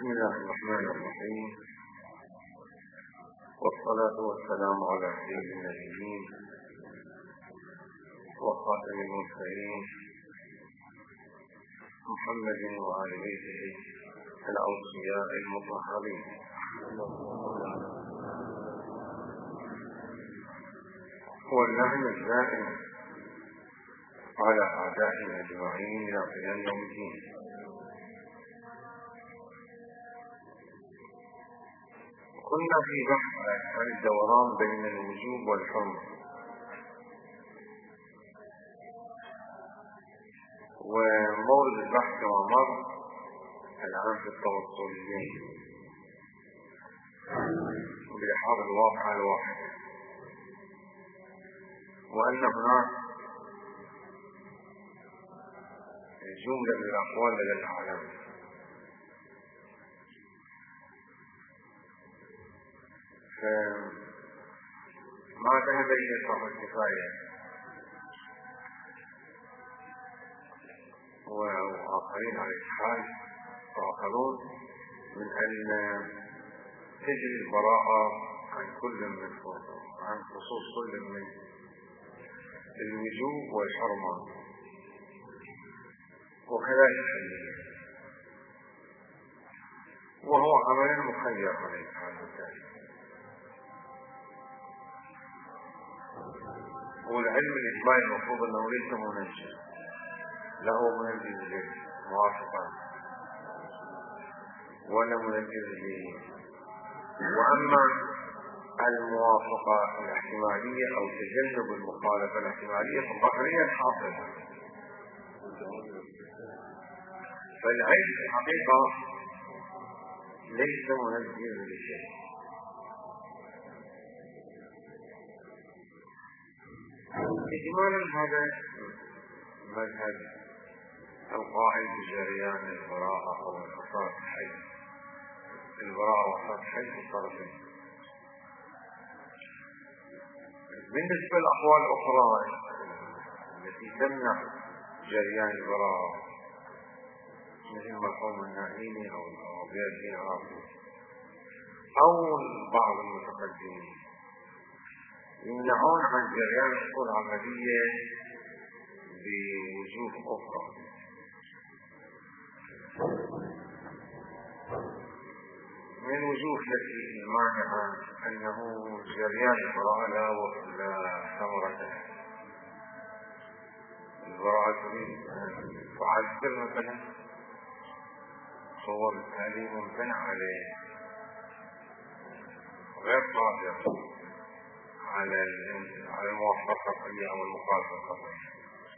بسم الله الرحمن الرحيم، والصلاة والسلام على سيد النبيين وخاتم المرسلين محمد وآل بيته الأوصياء المطهرين. واللعن الدائم على أعدائنا أجمعين إلى قيام يوم الدين. كنا في بحث عن الدوران بين الوجوب والحرمة، ومورد البحث ومر الآن في التوصليين بلحاظ الواقع الواحد، وأن هناك جملة من الأقوال لدى الأعلام، فما ذهب إليه فرض الكفاية وآخرين على الحال وآخرون من أن تجري البراءة عن خصوص كل من الوجوب والحرمة، وكذلك الحلية، وهو عمل مخير عليه الحال التالي. والعلم الإجمالي المفروض أنه ليس منجز، له منجز للموافقة ولا منجز لي. وأما الموافقة الاحتمالية أو تجنب المخالفة الاحتمالية فالظاهرية حاصلة، فالعلم في الحقيقة ليس منجز لشيء. إجمالا هذا مذهب القائل بجريان البراءة أو الأصالة الحي، البراءة وأصالة الحي في الطرفين. بالنسبة للأقوال الأخرى التي تمنع جريان البراءة مثل مرحوم النائمي أو غيره أو بعض المتقدمين يمنعون عن جريان الحقوق العملية بوجوه أخرى، من الوجوه التي مانعة أنه جريان البراءة لا ثمرة له. البراءة تعذر مثلا صور التعليم ممتنع عليه، غير قادر على الموافقة القطعية أو المخالفة القطعية،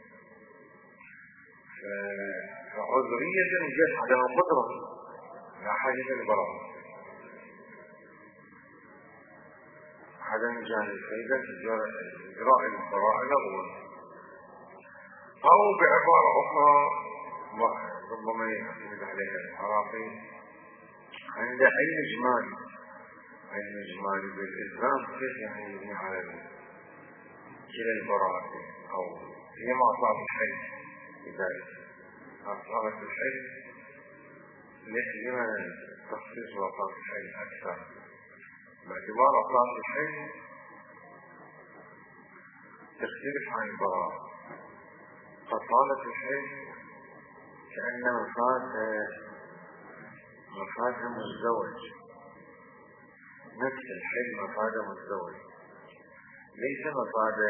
فعذرية جت عدم القدرة لا حاجة للبراءة، عدم جانب فإذا إجراء البراءة لغوا. أو بعبارة أخرى ربما يعتمد عليها العراقي عند علم إجمالي بالإلزام كيف يعني يبني على كلا البراءة أو هي ما أصاب الحي لذلك أصابت الحي لمن تخصيص وأصاب الحي أكثر باعتبار أصاب الحي تختلف عن البراءة. أصابت الحي كأن مفادها مزدوج، نفس الحي مفادة مزدوج، ليس مفادة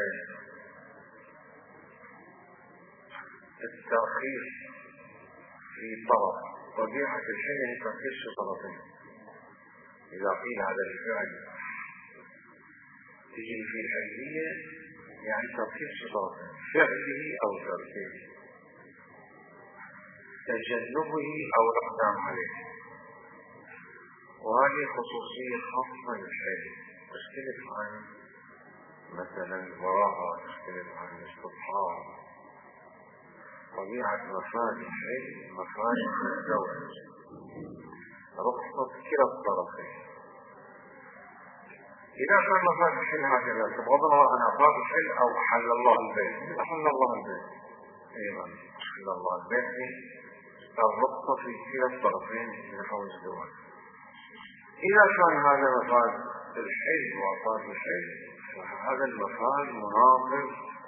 الترخيص في طرف. طبيعة الحي هي ترخيص في طرفين، إذا قيل هذا الفعل تجري في الحيثية يعني ترخيص في طرفين، فعله أو تركه، تجنبه أو الإقدام عليه. وهذه خصوصية خاصة للحي تختلف عن مثلا البراءة، تختلف عن الاستطهار. طبيعة مفاد الحي مفاد مزدوج، رخصة كلا الطرفين. إذا كان مفاد الحي هكذا بغض النظر عن أفراد الحي أو أحل الله البيت، أحل الله البيت أيضا أحل الله البيت الربط في كلا الطرفين من حول الزواج. إذا كان هذا مفاد الحج وأفاد الحج فهذا المفاد مناقض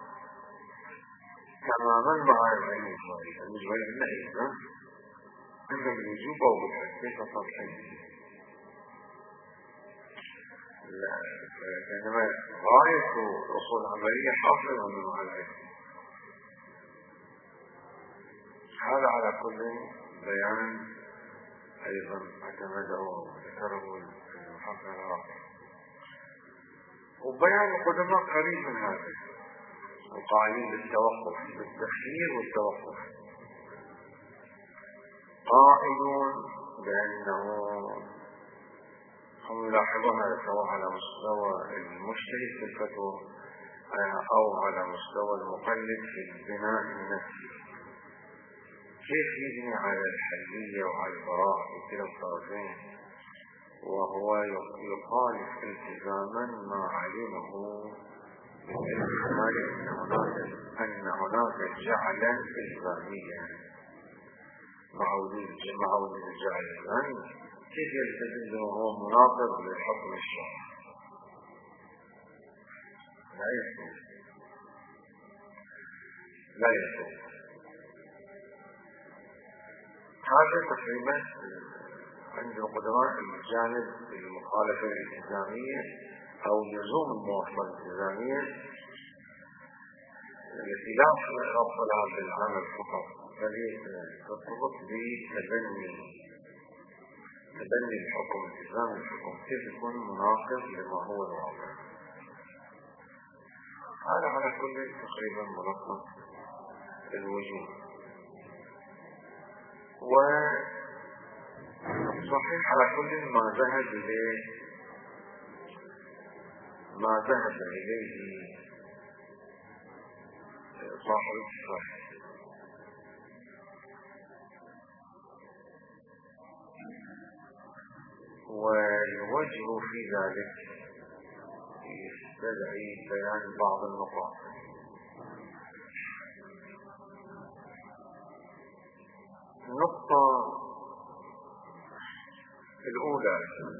تماما مع العلم الإجمالي النهي أن الوجوب أو بالحج كيف صار الحج؟ لا، إنما غاية الأصول العملية حاصلة من مع العلم. هذا على كل بيان أيضا اعتمده وذكره المحافظ العراقي، وبيان القدماء قريب من هذا القائلين بالتوقف بالتخيير والتوقف، قائلون بأنه هم يلاحظون هذا سواء على مستوى المجتهد في الفتوى أو على مستوى المقلد في البناء النفسي، كيف يبني على الحلية وعلى البراءة في كلا الطرفين وهو يخالف التزاما ما علمه أن هناك جعلا إلزاميا مع وجود الجعل الإلزامي، كيف يلتزم وهو مناقض للحكم الشرعي؟ لا يصح. هذا تقريبا عند القدماء الجانب المخالفة الالتزامية أو لزوم المواصلة الالتزامية التي لا ربط لها بالعمل فقط، بل ترتبط بتبني الحكم التزام الحكم كيف يكون مناقض لما هو الواقع. هذا على كل تقريبا ملخص الوجود. وصحيح على كل ما ذهب إليه صاحب الصحيح، والوجه في ذلك يستدعي بيان بعض النقاط. النقطة الأولى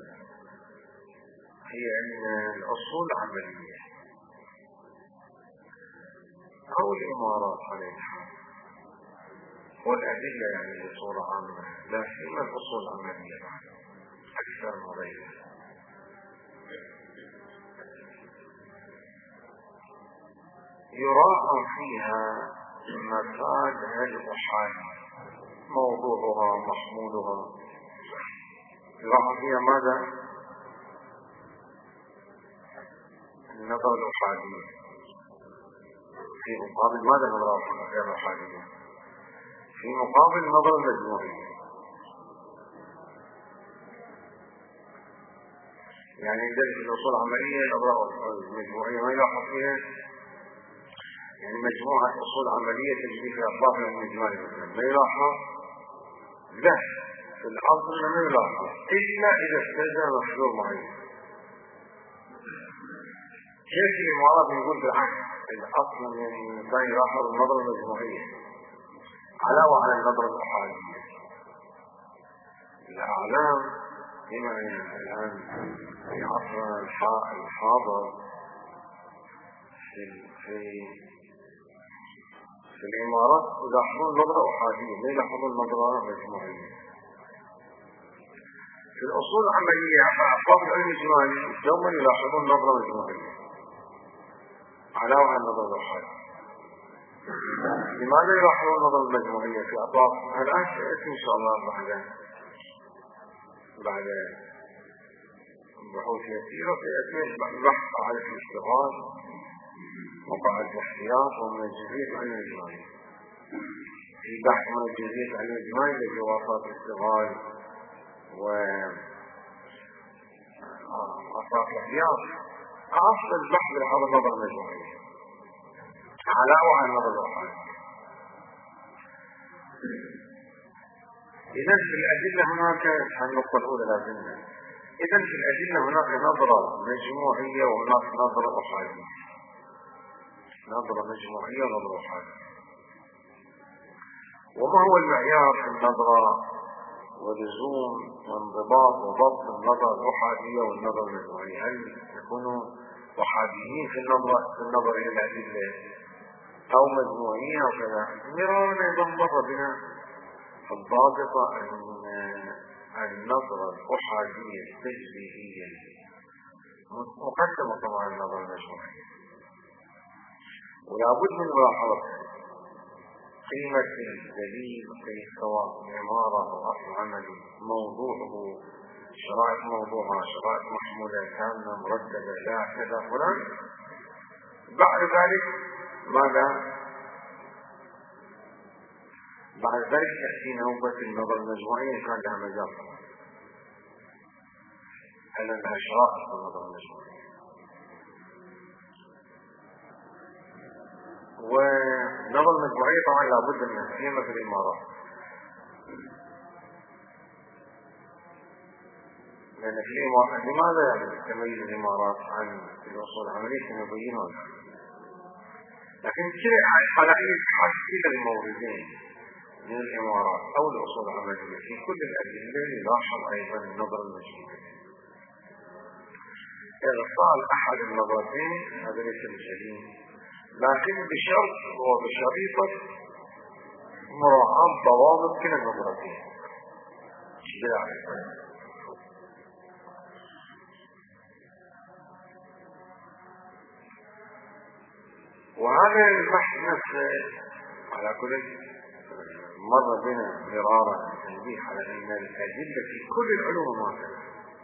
هي أن الأصول العملية أو الإمارات عليها والأدلة يعني بصورة عامة، لا سيما الأصول العملية أكثر من غيرها، يراعى فيها مفاد الأحاديث موضوعها محمولها، يراعى فيها ماذا؟ النظر الأحاديث في مقابل ماذا نظر الأحاديث؟ في مقابل النظر المجموعي. يعني درس الأصول العملية الأضرار المجموعية ما يلاحظ فيها، يعني مجموعة أصول عملية تجري في أطراف المجموعي مثلا ما يلاحظ، لا في الأصل ما يلاحظ إلا إذا استلزم مفعول معين. كيف الإمارات يقول بالعكس الأصل من الإنسان يلاحظ النظرة المجموعية علاوة على النظرة الأحادية. الأعلام بما الآن في عصرنا الحاضر في الإمارات يلاحظون نظرة أحادية لا يلاحظون نظرة مجموعية. في الأصول العملية أطراف العلم الإجمالي دوما يلاحظون نظرة مجموعية علاوة على النظرة الأحادية. لماذا يلاحظون النظرة المجموعية في أطراف؟ الآن سيأتي إن شاء الله بعد بحوث يسيرة سيأتي البحث على الاشتغال وبعد الاحتياط ومن الجزئية علم الإجمالي، في بحث من الجزئية علم الإجمالي لجواسات الاشتغال وأساس الاحتياط أصل البحث لهذا النظر المجموعي علاوة على النظر الأحادي. إذن في الأدلة هناك النقطة الأولى لازمنا، إذن في الأدلة هناك نظرة مجموعية وهناك نظرة أحادية، نظرة مجموعية ونظرة أحادية. وما هو المعيار في النظرة ولزوم وانضباط وضبط النظرة الأحادية والنظرة المجموعية؟ هل يكونوا أحاديين في النظر إلى الأدلة أو مجموعيين أو كذا؟ مرارا أيضا مر بنا الضابطة أن النظرة الأحادية التجريبية مقدمة طبعا النظرة المجموعية، ولا بد من ملاحظة قيمة الدليل سواء عمارة أو أصل عملي، موضوعه، شرائط موضوعها، شرائط محمولة كاملة مرتبة لا كذا فلان. بعد ذلك ماذا؟ بعد ذلك تأتي نوبة النظر المجموعية كان لها مجال، هل لها شرائط النظر المجموعية. والنظر المجموعية طبعا لابد من سيما في الإمارات، لأن في الإمارات لماذا تميز الإمارات عن الأصول العملية سنبينها، لكن على أي كلا الموردين من الإمارات أو الأصول العملية في كل الأدلة يلاحظ أيضا النظر المجموعي. إذا صار أحد النظرتين هذا ليس بشريط، لكن بشرط وبشريطة مراعاة ضوابط كلا النظرتين بلا عيب. وهذا البحث نفسه على كل مر بنا مرارا التنبيه على أن الأدلة في كل العلوم ماثلة،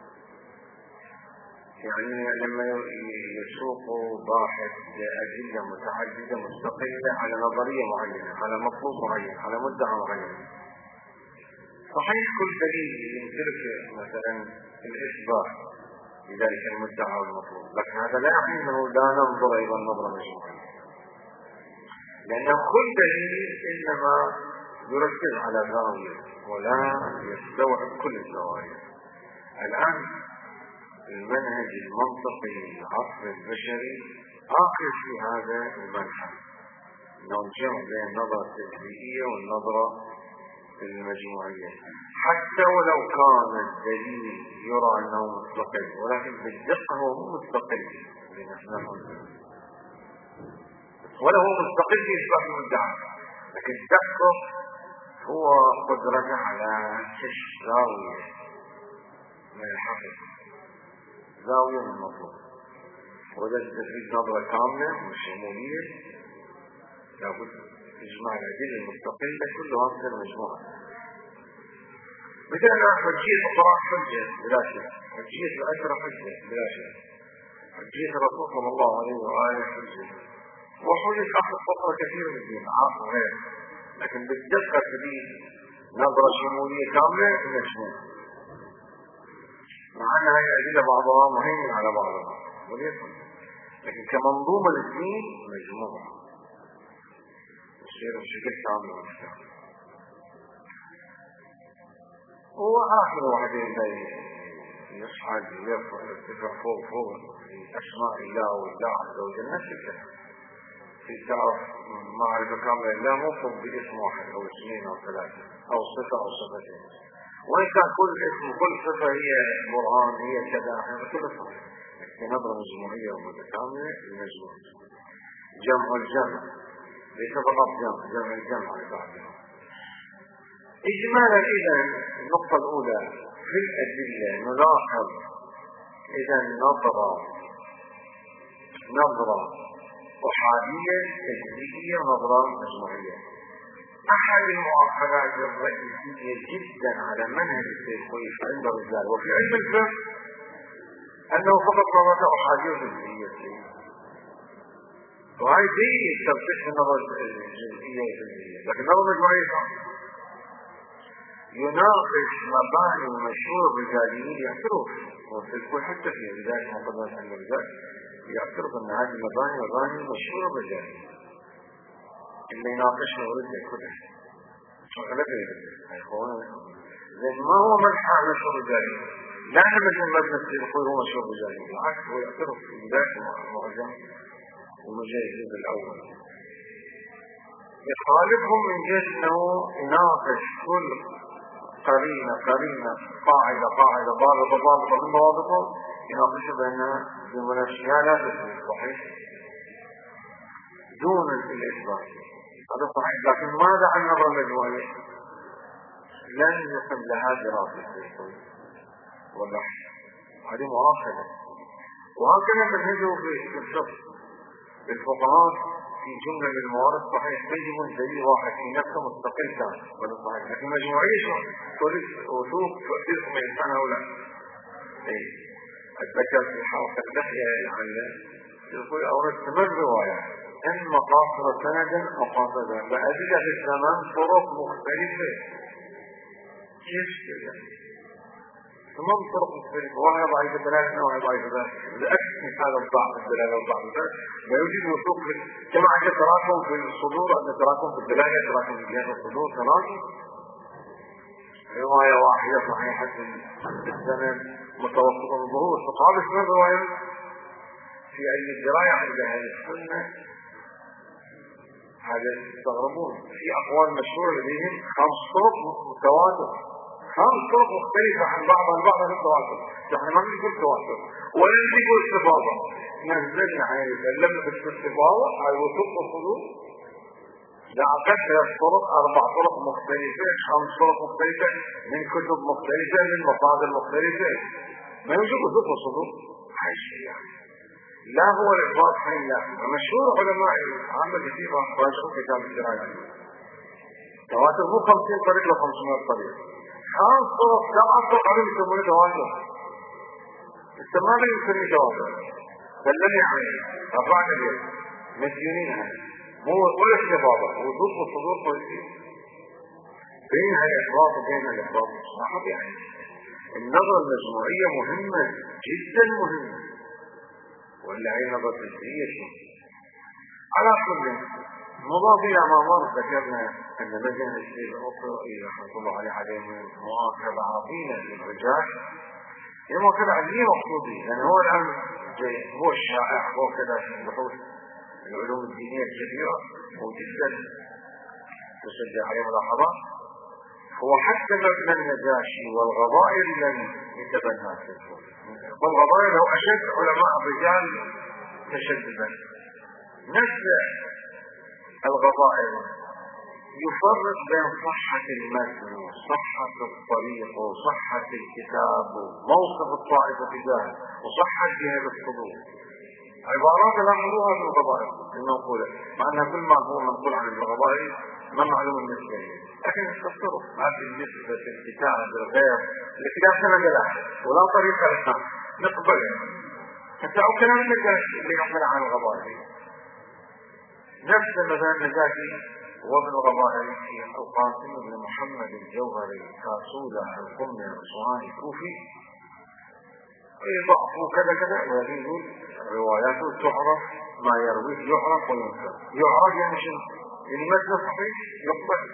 يعني لما يسوقوا باحث أدلة متعددة مستقلة على نظرية معينة، على مطلوب معين، على مدعى معين، صحيح كل دليل يمتلك مثلا الإثبات لذلك المدعى والمطلوب، لكن هذا لا يعني أنه لا ننظر إلى النظرة مجموعية، لأن كل دليل إنما يركز على زاوية ولا يستوعب كل الزوايا. الآن المنهج المنطقي العصر البشري آخر في هذا المنهج، أنه الجمع بين النظرة التجريبية والنظرة المجموعية، حتى ولو كان الدليل يرى أنه مستقل، ولكن بالدقة هو مو مستقل ولا هو مستقل في إثبات المدعى، لكن الدقة هو قدرته على كشف زاوية من الحقيقة، زاوية من المطلوب، وإذا تريد نظرة كاملة وشمولية لابد تجمع الأدلة المستقلة كلها في المجموعة. مثلا حجية القرآن حجة بلا شك، حجية الأثر حجة بلا شك، حجية الرسول صلى الله عليه وآله حجة، وحجة أخذ فقرة كثير من الدين عاصم غير، لكن بالدقة تريد نظرة شمولية كاملة مجموعة، مع أن هذه الأدلة بعضها مهيمن على بعضها وليكن، لكن كمنظومة للدين مجموعة يصير بشكل كامل ومستقل. هو آخر واحد يصعد يرتفع فوق أسماء الله والله عز وجل نفس الكلام، في تعرف معرفة كاملة لله مو فوق باسم واحد أو اسمين أو ثلاثة أو صفة أو صفتين، وإن كان كل اسم وكل صفة هي برهان هي كذا كل صفة، نظرة مجموعية ومتكاملة للمجموع. جمع الجمع ليس فقط جمع الجمع على بعضها. إجمالا إذا النقطة الأولى في الأدلة نلاحظ إذا نظرة أحادية تجريبية ونظرة مجموعية. أحد المؤخرات الرئيسية جدا على منهج التشويق عند الرجال وفي علم الفقه أنه فقط نظرة أحادية وتجريبية، وهي دي ترتيح النظرة الجزئية والتجريبية، لكن النظرة المجموعية يناقش مباني مشهور الرجاليين يعترف وتذكر حتى في بداية مقدمة عند الرجال يعترف أن هذه المباني مباني مشهور الرجاليين اللي يناقشها ورده كلها شغلته زين ما هو ملحق مشهور الرجالي، لا أنا مثل مبنى يقول هو مشهور الرجالي، بالعكس هو يعترف في بداية المعجم ومجاز الجزء الأول يخالفهم من جهة أنه يناقش كل قرينة قاعدة ضابطة من ضوابطه، يناقش بأنها بمنافسها لا تثبت صحيح دون الإثبات، هذا صحيح. لكن ماذا عن النظرة المجموعية؟ لن يقم لها دراسة والبحث، هذه مؤاخذة. وهكذا منهجه في الفقه بالفقهاء في جملة من الموارد صحيح تجب دليل واحد في نفسه مستقل كان ولا صحيح، لكن مجموعية شو تريد وشوف تؤثير من الإنسان أو لا. أتذكر في حلقة نحية العلة يقول أوردت من رواية إن مقاصد سندا مقاصدا بأدلة الزمان طرق مختلفة. كيف كذا؟ ثمان طرق مختلفة، واحد ضعيف الدلالة وواحد ضعيف الدلالة. لأكثر مثال الضعف الدلالة والضعف الدلالة لا يوجد وثوق كما عند تراكم في الصدور، عند تراكم في الدلالة، تراكم في جهة الصدور، تراكم رواية واحدة صحيحة في السند متوسط الظهور. فقال اسمه رواية في أي الدراية عند أهل السنة هذا تستغربون. في أقوال مشهورة لديهم 5 طرق متواتر، 5 طرق مختلفة عن بعضها البعض في التواتر. نحن ما نقول تواتر ولا نقول استفاضة، نزلنا عليه سلمنا بالاستفاضة على الوثوق والصدور. لا أقل 3 طرق 4 طرق مختلفة 5 طرق مختلفة من كتب مختلفة من مصادر مختلفة، ما يوجد وثوق والصدور. هاي الشيء يعني لا هو الإخبار حين لا مشهور علماء عامة كثيرة راجعوا كتاب الدراية تواتر مو 50 طريق ل 500 طريق، 5 طرق 7 طرق عليهم يسمونه تواتر. السماء يسميه تواتر فلن يعني رفعنا اليد مسيونين مو ولا استفاضة وضوء والصدور كويسين بينها الإخبار وبينها الإخبار صحيح. يعني النظرة المجموعية مهمة جدا مهمة، ولا هي نظرة جزئية شيء. على كل مضاف إلى ما مر ذكرنا أن مجلس الشيء الأخرى رحمة الله عليه مؤاخذة عظيمة للرجال. هي مؤاخذة عظيمة مقصودة لأن هو الآن هو الشائع هو كذا في البحوث العلوم الدينية الكبيرة وجدا تشجع عليه ملاحظات. هو حتى مبنى النجاشي والغضائر لم يتبنى في الفقه، والغضائر هو أشد علماء الرجال تشددا. نفس الغضائر يفرق بين صحة المتن وصحة الطريق وصحة الكتاب وموقف الطائفة تجاهه وصحة جهة الصدور. عبارات لا مروها في الغضائر المنقولة، مع أنها كل ما هو منقول عن الغضائر ما معلوم النسبة، لكن التصرف ما في النسبة في الكتاب الغير الكتاب سند له ولا طريقة لها نقبل حتى أو كلام النجاشي اللي يحمل عن الغضائر. نفس مثلا النجاشي وابن الغضائر في القاسم بن محمد الجوهري كاسولة القمي الصهاني الكوفي ضعف كذا كذا، ويقول رواياته تعرف ما يرويه يعرف وينكر. يعرف يعني شنو؟ يعني مثل صحيح يقبل.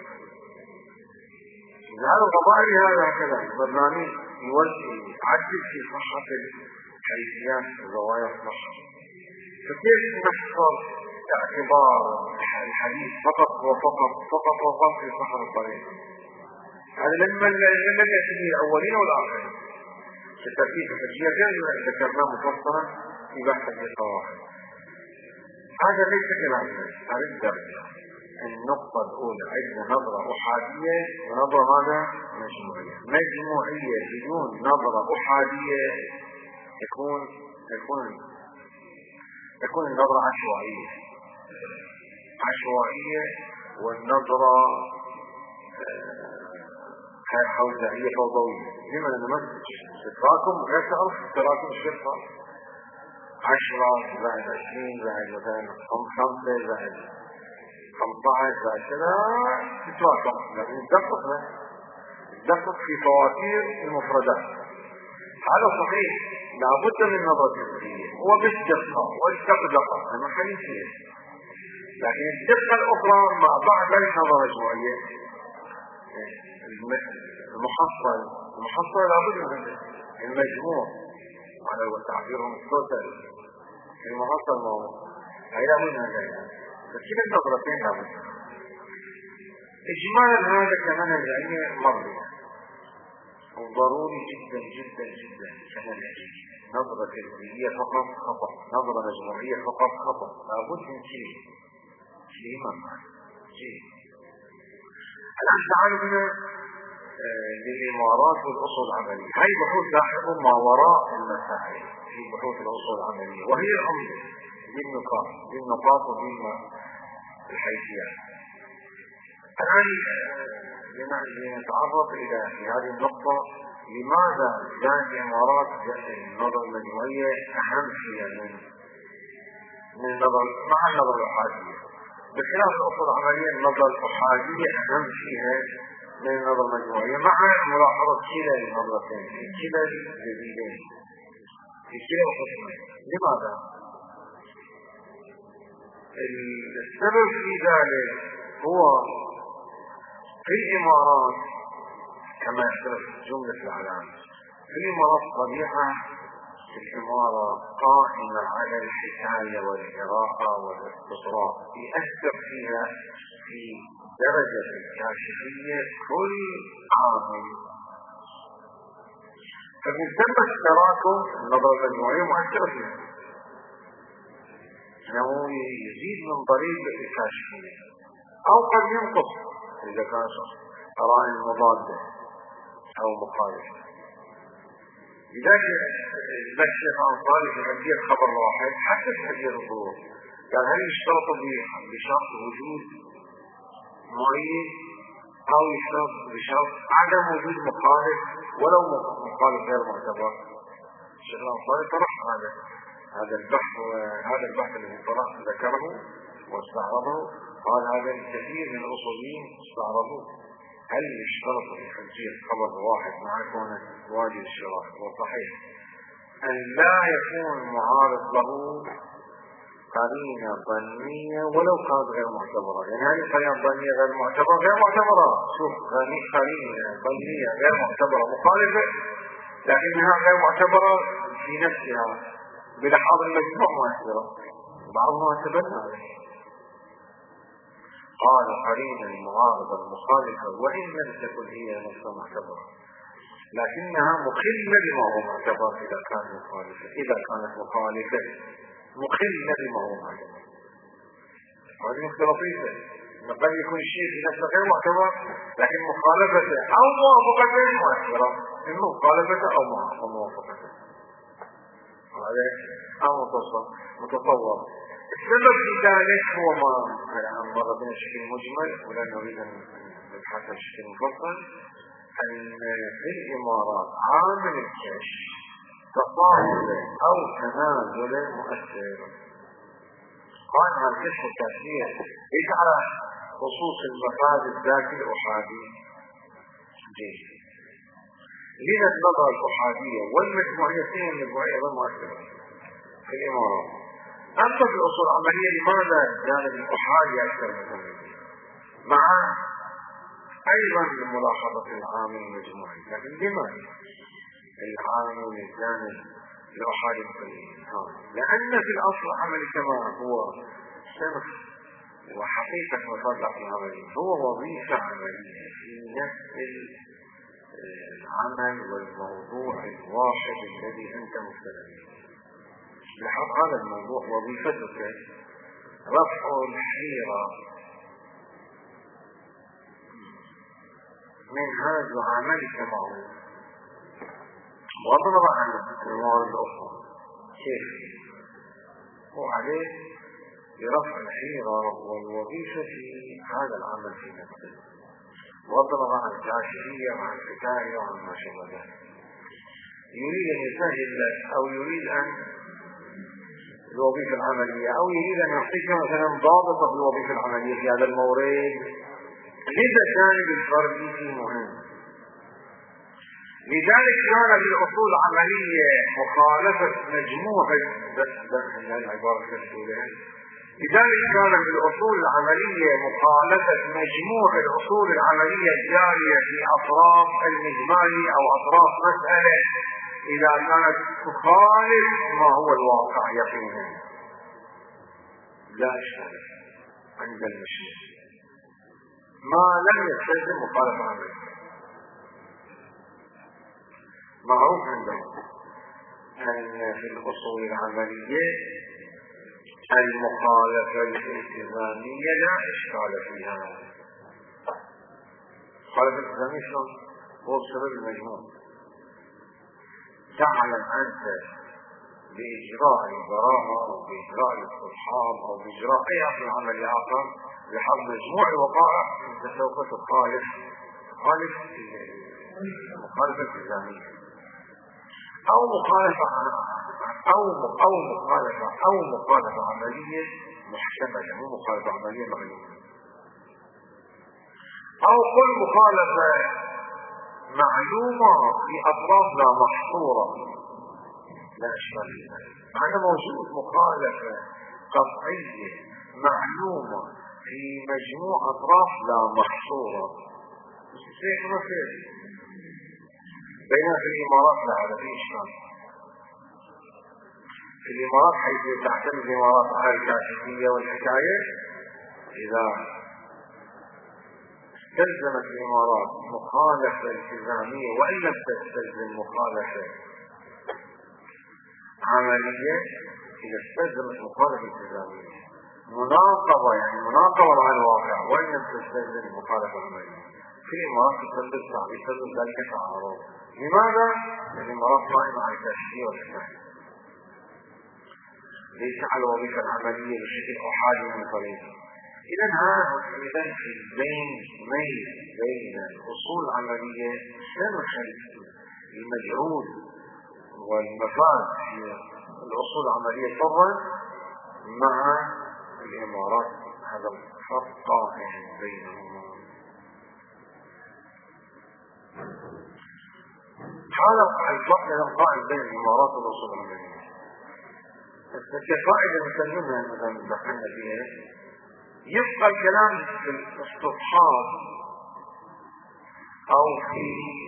هذا الغضائر هذا هكذا برنامج يعدل في صحة الحيثيات الرواية الصحة. فكيف نحصل اعتبار الحديث فقط وفقط في صحة الطريق؟ هذا لما يأتي الأولين والآخرين في الترتيب الحجية ذكرناه مفصلا في بحث القواعد. هذا ليس كلامنا، هذا الدرجة. النقطة الأولى عندنا نظرة أحادية ونظرة ماذا؟ مجموعية. مجموعية بدون نظرة أحادية تكون النظرة عشوائية والنظرة هي فوضوية. لما لما تراكم غير تعرف تراكم الشرطة 10 زائد 20 زائد مثلا 5 زائد 15 زائد كذا تتراكم، لكن تدقق في فواتير المفردات. هذا صحيح لابد من نظرة جزئية وبالدقة والدقدقة المحلية، لكن الدقة الأخرى مع بعض ليس نظرة مجموعية. المحصل لابد من المجموع على تعبيرهم التوتال المحصل هي لابد من ذلك. فكل النظرتين لابد إجمالا هذا كمنهج علمي مرضي وضروري جدا جدا جدا كمنهج. نظرة تجزئية فقط خطأ، نظرة مجموعية فقط خطأ، لابد من شيء شيء. الآن تعالوا هنا للإمارات والأصول العملية. هاي بحوث لاحقوا ما وراء المسائل في بحوث الأصول العملية، وهي العمدة بالنقاط وبالحيثيات. الآن لنتعرض إلى هذه النقطة، لماذا كانت الإمارات النظرة المجموعية أهم فيها من النظر مع النظرة الأحادية، بخلاف الأصول العملية النظرة الأحادية أهم فيها من النظرة المجموعية، مع ملاحظة كلا النظرتين في كلا الجديدين في كلا القسمين. لماذا؟ السبب في ذلك هو في الإمارات كما يختلف جملة العلام. في الإمارات طبيعة الإمارة قائمة على الحكاية والقراءة والاستطراء، يأثر فيها في درجة الكاشفية كل عامل. فمن ثم التراكم النظرة المجموعية مؤثرة فيها، أنه يزيد من طريق الكاشفية أو قد ينقص إذا كانت قرائن مضادة أو مخالفة. لذلك الشيخ الأنصاري في حديث خبر واحد حتى في حديث الظهور قال هل يشترط بشرط وجود معين أو يشترط بشرط عدم وجود مخالف ولو مخالف غير معتبر؟ الشيخ الأنصاري طرح هذا البحث الذي طرح ذكره واستعرضه، قال هذا الكثير من الأصوليين استعرضوه. هل يشترط لتسجيل خبر واحد مع كونه واجب الشراء؟ وصحيح أن لا يكون معارض له قرينة ظنية ولو كانت غير معتبرة. يعني هذه القرينة الظنية غير معتبرة شوف قرينة ظنية غير معتبرة مخالفة لكنها غير معتبرة في نفسها بلحاظ المجموع مؤثرة، بعضها تبنى. قال قرينة المعارضة المخالفة وإن لم تكن هي نفسها معتبرة لكنها مخلة بما هو معتبر إذا كانت مخالفة مخلة بما هو معتبر. هذه نقطة لطيفة، قد يكون شيء في نفسه غير معتبر لكن مخالفته أو موافقته مؤثرة، إما مخالفته أو موافقته. هذا أمر متصور. السبب في ذلك هو ما مر بنا بشكل مجمل ولا نريد أن نبحث بشكل مفصل، أن في الإمارات عامل الكشف تفاضل أو تنازل مؤثر. قال عن كشف التأثير يجعل خصوص المفاد الذاتي الأحادي جيد. لذا النظرة الأحادية والمجموعيتين المجموعية مؤثرة في الإمارات. أما في الأصول العملية لماذا جانب الأحادي أكثر من مع أيضا ملاحظة العامل المجموعي، لكن لماذا العامل الجانب الأحادي لأن في الأصل العملي كما هو سبب وحقيقة مطلق العملي هو وظيفة عملية في نفس العمل والموضوع الواحد الذي أنت مستند. لحظ هذا الموضوع وظيفتك رفع الحيرة من هذا عملك معه وضرب عن الموارد الأخرى كيف وعليه برفع الحيرة والوظيفة في هذا العمل في نفسه، وضرب عن الكاشفية وعن الحكاية وعن ما شابه ذلك. يريد أن يسهل أو يريد أن الوظيفة العملية أو يريد أن يعطيك مثلا ضابطة في الوظيفة العملية في هذا المورد. لذا الجانب الفردي فيه مهم. لذلك كان في الأصول العملية مخالفة مجموعة لذلك كان في الأصول العملية مخالفة مجموعة الأصول العملية الجارية في أطراف المجمالي أو أطراف مسألة إذا كانت تخالف ما هو الواقع يقينا لا إشكال عند المشهور. ما لم يستلزم مخالفة عملية. معروف عندهم أن في الأصول العملية المخالفة الالتزامية لا إشكال فيها. المخالفة الالتزامية شلون؟ هو بسبب المجموع. تعلم أنت بإجراء البراءة أو بإجراء الاستصحاب أو بإجراء أي أصل عملي آخر بحسب مجموع الوقائع أنت سوف تخالف المخالفة الالتزامية أو مخالفة عملية محتملة، مو مخالفة عملية معلومة، أو كل مخالفة معلومة في أطراف لا محصورة لا إشكال فيها. معنى موجود مخالفة قطعية معلومة في مجموع أطراف لا محصورة سيك مثل بينما في الإمارات لا هذا فيه إشكال. في الإمارات حيث تعتمد الإمارات على الكاشفية والحكاية، إذا استلزمت الإمارات مخالفة التزامية وإن لم تستلزم مخالفة عملية، إذا استلزمت مخالفة التزامية مناقضة، يعني مناقضة مع الواقع وإن لم تستلزم مخالفة عملية، في الإمارات يسبب ذلك تعارض. لماذا؟ لأن الإمارات قائمة على الكاشفية والحكاية، ليس على الوظيفة العملية بشكل أحادي من طريق. إذا في ميل بين الأصول العملية سنخل المجهول والمفاد في الأصول العملية طبعا مع الإمارات. هذا الفرق قائم بينهما. هذا الفرق قائم بين الإمارات والأصول العملية. كفائدة نسلمها مثلا دخلنا فيها، يبقى الكلام في الاستصحاب أو في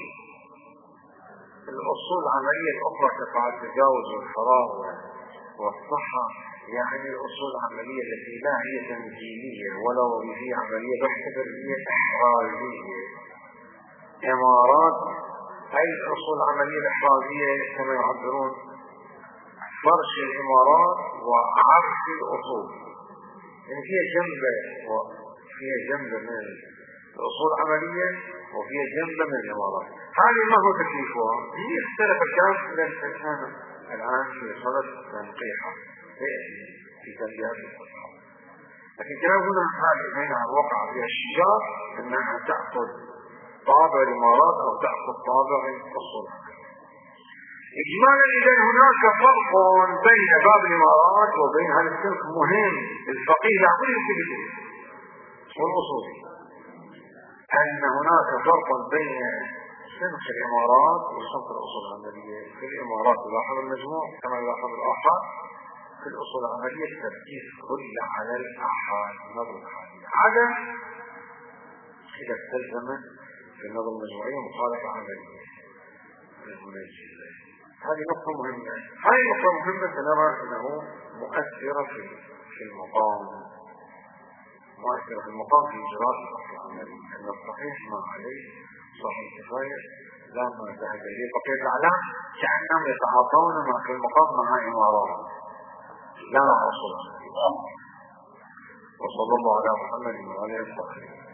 الأصول العملية الأخرى كقاعدة التجاوز والفراغ والصحة، يعني الأصول العملية التي لا هي تنزيلية ولا وظيفية عملية باعتبار هي إحرازية. إمارات أي الأصول العملية الإحرازية كما يعبرون فرش الإمارات وعرش الأصول، يعني فيها جنبة من الأصول العملية وفيها جنبة من الإمارات. هذه ما هو تكليفها؟ هي اختلف الكلام الآن في صدد تنقيحها في تنبيهات الأصحاب، لكن كلام هنا بينها وقع فيها الشجار أنها تأخذ طابع الإمارات أو تأخذ طابع الأصول. إجمالا إذا هناك فرق بين باب الإمارات وبين هذا السلك مهم الفقيه يعطيه الكبير والأصولي، أن هناك فرق بين سلك الإمارات وسلك الأصول العملية. في الإمارات يلاحظ المجموع كما يلاحظ الآحاد، في الأصول العملية التركيز كل على الآحاد نظر الحالية، عدا إذا استلزمت في النظر المجموعية مخالفة عملية. هذه نقطة مهمة. هذه نقطة مهمة سنرى أنه مؤثرة في المقام، مؤثرة في المقام في إجراء الأصل العملي، أن الصحيح ما عليه صحيح كفاية لا ما ذهب إليه بقية الأعلام، كأنهم يتعاطون مع في المقام مع إمارات لا مع أصول. وصلى الله على محمد وعلى آله وصحبه.